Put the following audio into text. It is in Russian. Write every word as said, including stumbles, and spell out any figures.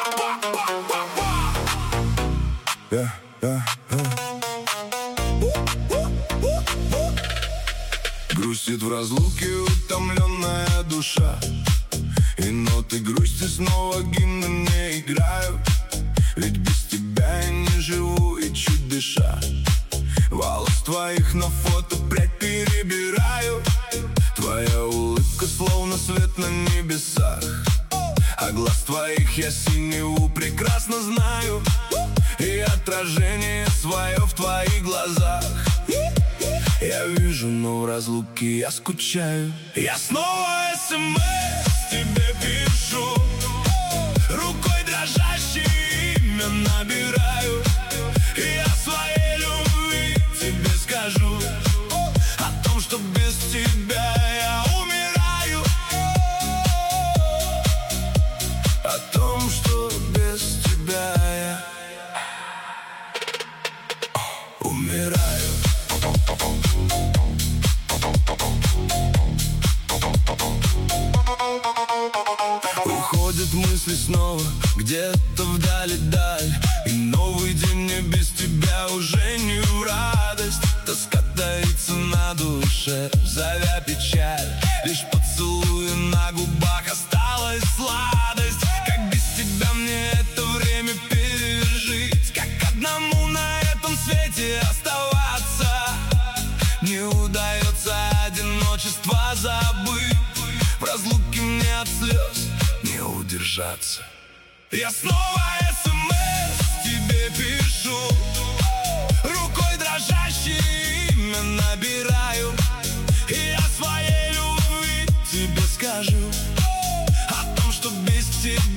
Yeah, yeah, yeah. Грустит в разлуке утомленная душа, и ноты грусти снова гимны мне играют. Ведь без тебя я не живу и чуть дыша, волос твоих на фото прядь перебираю. Твоя улыбка словно свет на небесах, а глаз твоих я синеву прекрасно знаю, и отражение свое в твоих глазах я вижу, но в разлуке я скучаю. Я снова смс тебе пишу, рукой дрожащей имя набираю, и я своей любви тебе скажу о том, что без тебя я умираю, о том, что без тебя я умираю. Уходят мысли снова где-то вдали даль, и новый день мне без тебя уже не в радость. Тоска таится на душе, зовя печаль, лишь поцелуи на губах осталась сладость. Как без тебя мне это время пережить, как одному на этом свете оставаться. Не удается одиночество забыть, в разлуке мне от слез не удержаться. Я снова смс тебе пишу, рукой дрожащей имя набираю, и я своей любви тебе скажу о том, что без тебя